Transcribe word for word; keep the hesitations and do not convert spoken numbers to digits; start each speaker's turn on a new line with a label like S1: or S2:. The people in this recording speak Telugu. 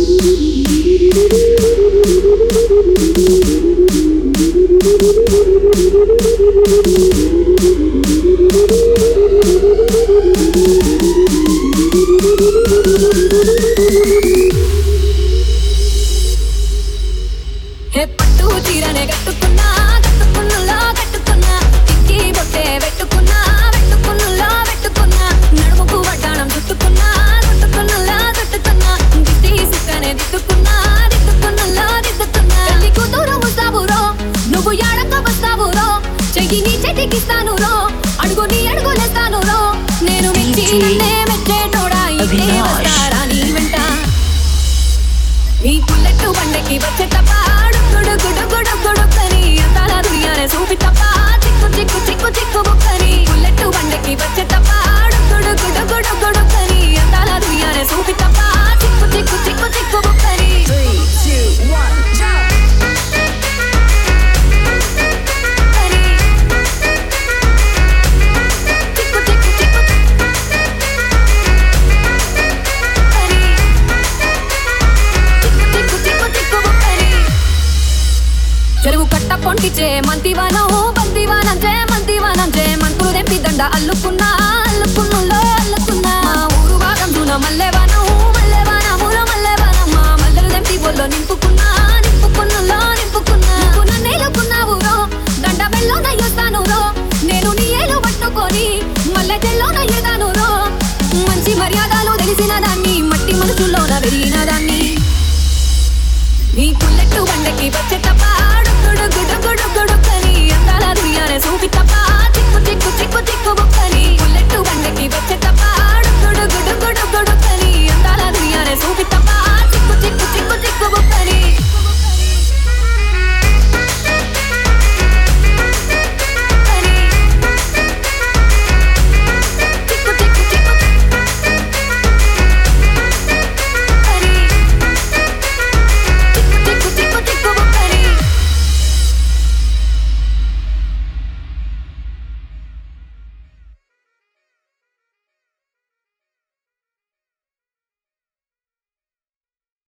S1: హే పట్టు చీరనే కట్టుకున్నా కట్టుకున్నులా కట్టుకున్నా తిక్కి బొట్టే పెట్టుకున్నా పెట్టుకున్నులా పెట్టుకున్నా నడుముకు వడ్డాణం చుట్టుకున్నా చుట్టుకున్నులా చుట్టుకున్నా దిష్టి సుక్కనే దిద్దుకున్నా దిద్దుకున్నులా దిద్దుకున్నా పెళ్లి కూతురు వస్తావురో నువ్వు యాడంగా వస్తావురో చెయ్యి నీ చేతికిస్తాను రో అడుగు నీ అడుగులేస్తాను రో నేను మెచ్చి నన్నే మెచ్చేటోడా ఇదే వస్తారా నీ వెంట ఈ పుల్లెట్టు బండకి వచ్చే తప్ప గుడు గుడు గుడు గుడుకని అంతాల దునియానే చూపి తప్ప చిక్కు చిక్కు చిక్కు చిక్కు బుక్కని పుల్లెట్టు బండకి వచ్చే తప్ప గుడు గుడు గుడు గుడుకని అంతాల దునియానే చూపి తప్ప చిక్కు చిక్కు చిక్కు చిక్కు బుక్కని three two one jump చెరువు కట్ట పొంటిచే మంతివానం బంతివానం చే మంతివానం చే మంతులు తెంపి దండ అల్లుకున్నా అల్లుకున్నులో అల్లుకున్నా ఊరు భాగం దూన మల్లెవానం మల్లెవానములో మల్లెవానం మా మల్లెలు తెంపి ఒళ్ళో నింపుకున్నా నింపుకున్నులో నింపుకున్నా నువ్వు నన్నేలుకున్నావు రో దండ బెల్లో నయ్యేస్తాను రో నేను నీ ఏలు పట్టుకొని మల్లె తెల్లో నయ్యేదాను రో మంచి మర్యాదలు తెలిసిన దాన్ని మట్టి మనసులోన పెరిగిన దాన్ని నీ పుల్లెట్టు బండకి వచ్చే తప్ప గుడు గుడు గుడు గుడుకని అందాల దునియానే చూపి తప్ప చిక్కు చిక్కు చిక్కు చిక్కు బుక్కని పుల్లెట్టు బండకి వచ్చే తప్ప గుడు గుడు గుడు గుడుకని అందాల దునియానే చూపి